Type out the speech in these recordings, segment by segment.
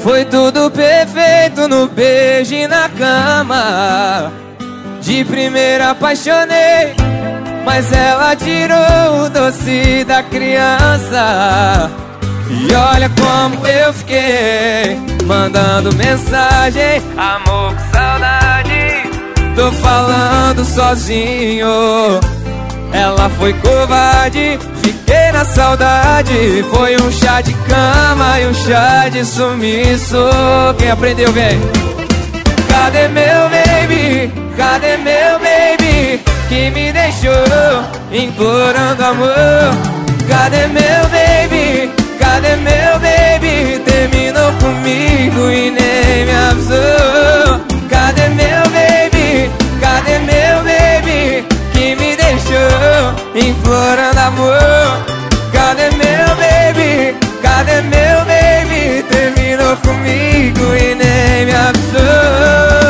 Foi tudo perfeito no beijo e na cama. De primeira apaixonei, mas ela tirou o doce da criança. E olha como eu fiquei, mandando mensagem: amor, que saudade, tô falando sozinho. Ela foi covarde, fiquei na saudade. Foi um chá de cama e um chá de sumiço. Quem aprendeu, vem. Cadê meu baby? Cadê meu baby? Que me deixou implorando amor. Cadê meu baby? Cadê meu baby? Terminou comigo e nem me avisou. Cadê meu baby? Cadê meu baby? Que me deixou implorando amor. Cadê meu baby? Cadê meu baby? Terminou comigo e nem me avisou.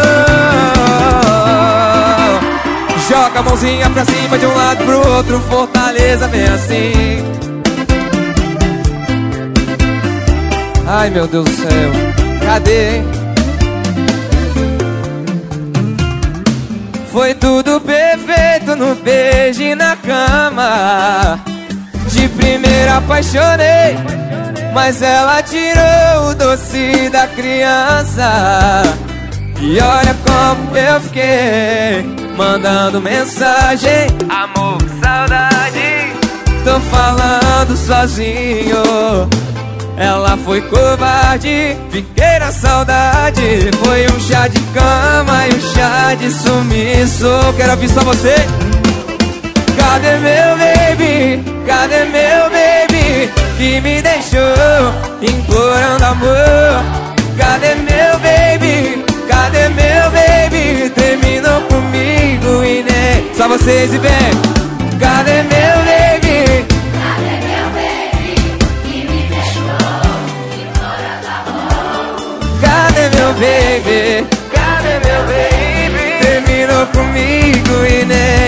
Joga a mãozinha pra cima de um lado pro outro, Fortaleza, vem assim. Ai meu Deus do céu, cadê, hein? Foi tudo perfeito no beijo e na cama. De primeira apaixonei, mas ela tirou o doce da criança. E olha como eu fiquei, mandando mensagem: amor, que saudade, tô falando sozinho. Ela foi covarde, fiquei na saudade. Foi um chá de cama e um chá de sumiço. Quero ouvir só você. Cadê meu baby? Cadê meu baby? Que me deixou implorando amor. Cadê meu baby? Cadê meu baby? Terminou comigo e nem... Só vocês e vem. Cadê meu baby? Cadê meu baby? Que me deixou implorando amor. Cadê meu baby? Cadê meu baby? Terminou comigo e nem